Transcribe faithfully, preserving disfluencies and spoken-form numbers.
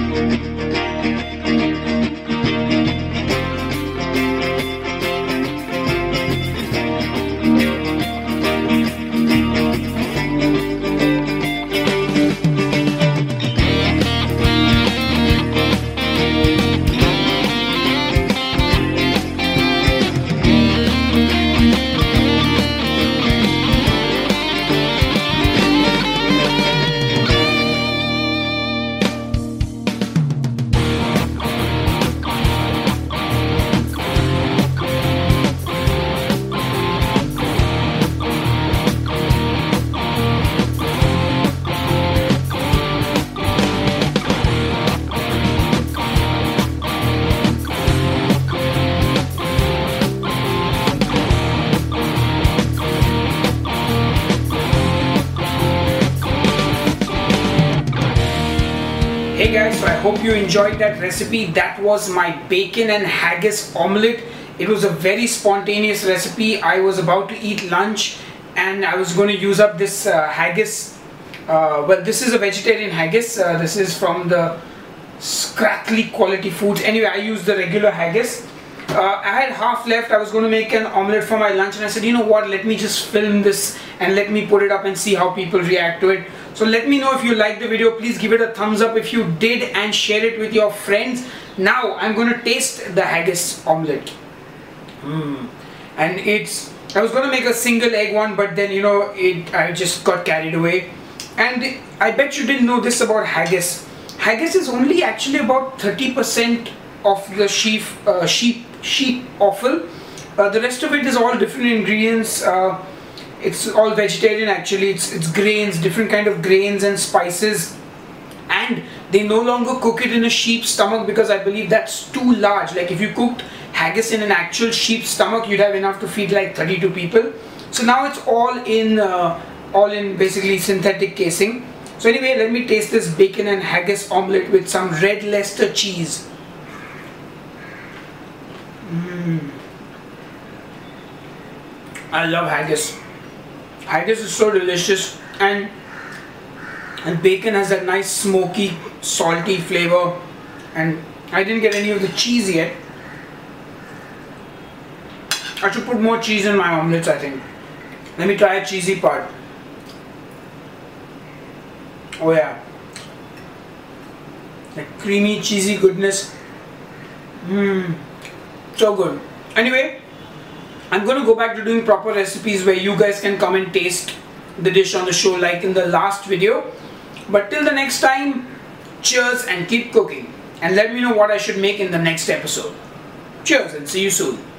Hey guys, so I hope you enjoyed that recipe. That was my bacon and haggis omelette. It was a very spontaneous recipe. I was about to eat lunch and I was going to use up this uh, haggis. Uh, well, this is a vegetarian haggis. Uh, this is from the Scrackly Quality Foods. Anyway, I used the regular haggis. Uh, I had half left. I was going to make an omelette for my lunch and I said, you know what, let me just film this and let me put it up and see how people react to it. So let me know if you liked the video. Please give it a thumbs up if you did and share it with your friends. Now I'm going to taste the haggis omelette. Mm. And it's, I was going to make a single egg one, but then you know, it I just got carried away. And I bet you didn't know this about haggis. Haggis is only actually about thirty percent of the sheep, uh, sheep, sheep offal. Uh, the rest of it is all different ingredients. Uh, it's all vegetarian actually. It's, it's grains, different kind of grains and spices. And they no longer cook it in a sheep's stomach because I believe that's too large. Like if you cooked haggis in an actual sheep's stomach, you'd have enough to feed like thirty-two people. So now it's all in, uh, all in basically synthetic casing. So anyway, let me taste this bacon and haggis omelette with some red Leicester cheese. Mm. I love haggis. Haggis is so delicious, and and bacon has that nice smoky, salty flavor, and I didn't get any of the cheese yet. I should put more cheese in my omelets, I think. Let me try a cheesy part. Oh yeah, that creamy cheesy goodness. Mmm, so good. Anyway, I'm going to go back to doing proper recipes where you guys can come and taste the dish on the show like in the last video. But till the next time, cheers and keep cooking. And let me know what I should make in the next episode. Cheers and see you soon.